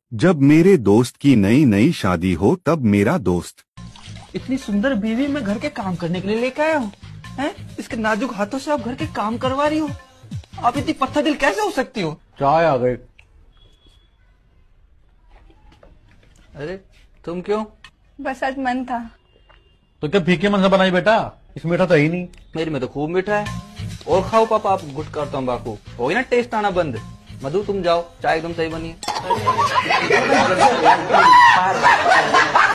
जब मेरे दोस्त की नई नई शादी हो तब मेरा दोस्त। इतनी सुंदर बीवी मैं घर के काम करने के लिए लेके आया हूँ, हैं? इसके नाजुक हाथों से आप घर के काम करवा रही हो। आप इतनी पत्थर दिल कैसे हो सकती हो? चाय आ गई। अरे तुम क्यों? बस आज मन था। तो क्या फीके मन से बनाई बेटा, इसमें मीठा तो ही नहीं। मेरी में तो खूब मीठा है। और खाओ पापा, आप गुटखा और तंबाकू हो गई ना टेस्ट आना बंद। मधु तुम जाओ, चाय एकदम सही बनी है।